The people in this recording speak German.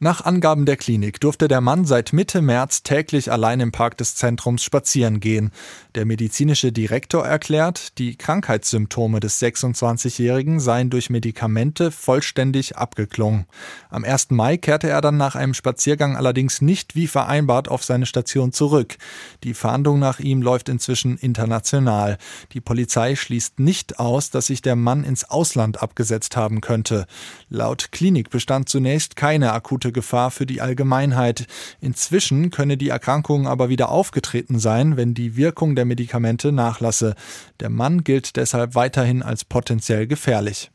Nach Angaben der Klinik durfte der Mann seit Mitte März täglich allein im Park des Zentrums spazieren gehen. Der medizinische Direktor erklärt, die Krankheitssymptome des 26-Jährigen seien durch Medikamente vollständig abgeklungen. Am 1. Mai kehrte er dann nach einem Spaziergang allerdings nicht wie vereinbart auf seine Station zurück. Die Fahndung nach ihm läuft inzwischen international. Die Polizei schließt nicht aus, dass sich der Mann ins Ausland abgesetzt haben könnte. Laut Klinik bestand zunächst keine akute Gefahr für die Allgemeinheit. Inzwischen könne die Erkrankung aber wieder aufgetreten sein, wenn die Wirkung der Medikamente nachlasse. Der Mann gilt deshalb weiterhin als potenziell gefährlich.